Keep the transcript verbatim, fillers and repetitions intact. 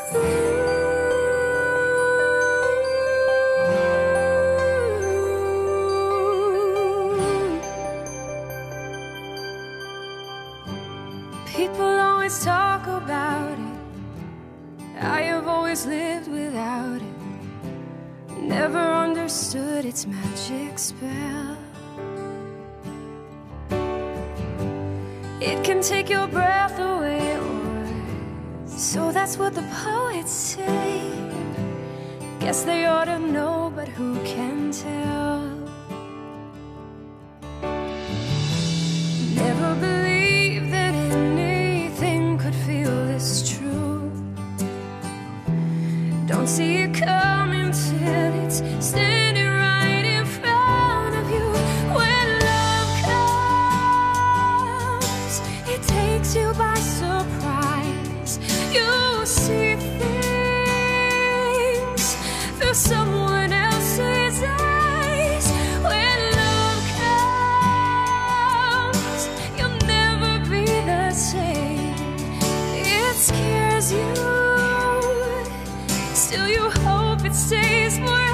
People always talk about it. I have always lived without it. Never understood its magic spell. It can take your breath away, or so that's what the poets say. Guess they ought to know, but who can tell? Never believed that anything could feel this true. Don't see it coming till it's standing right in front of you. When love comes, it takes you by surprise. You see things through someone else's eyes. When love comes, you'll never be the same. It scares you, still you hope it stays forever.